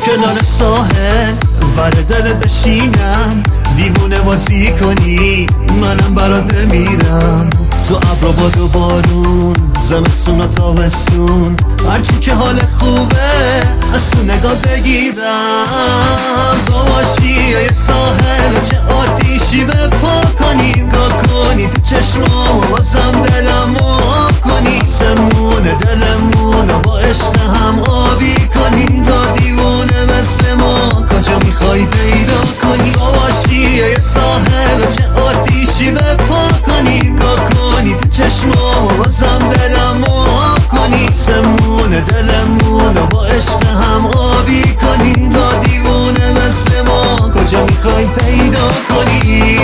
کنار ساحل ور دلت بشینم، دیوونه بازی کنی منم برات بمیرم. تو ابر و باد و بارون، زمستون و تابستون، هرچی که حال خوبه از تو نگاه بگیرم. تو باشی یه ساحل چه آتیشی به پا کنی، گاه کنی تو چشمام و بازم دلم آب کنی. سمون دلمون و با عشق هم آبی کنی. تا دیوونه مثل ما کجا میخوای پیدا کنی. تو باشی یه ساحل چه آتیشی به پا کنی، گاه کنی تو چشمام و بازم دلم آب کنی. سمون دلمون و با عشق هم آبی کنی. تا دیوونه مثل ما کجا میخوای پیدا کنی.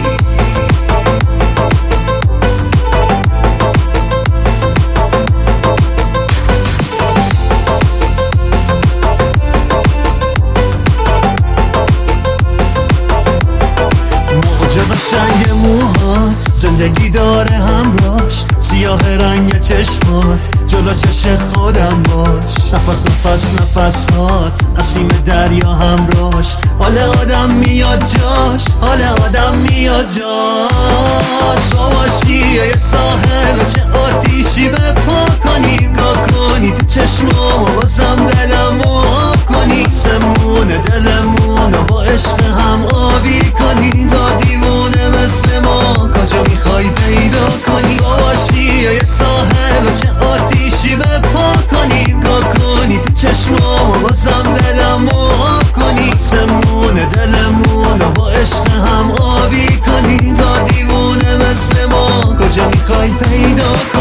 قشنگ موهات زندگی داره همراش، سیاه رنگ چشمات جلو چشم خودم باش. نفس نفس نفسات نسیم دریا همراش، حال آدم میاد جاش، حال آدم میاد جاش. تو باشی یه ساحل چه آتیشی به پا کنی، گاه کنی تو چشمام و بازم دلم آب کنی. سمون دلمون و با عشق هم آبی کنی. تا دیوونه مثل ما کجا میخوای پیدا کنی. تو باشی یه ساحل چه آتیشی به پا کنی، گاه کنی تو چشمام و بازم دلم آب کنی. سمون دلمون و با عشق هم آبی کنی. تا دیوونه مثل ما کجا میخوای پیدا کنی.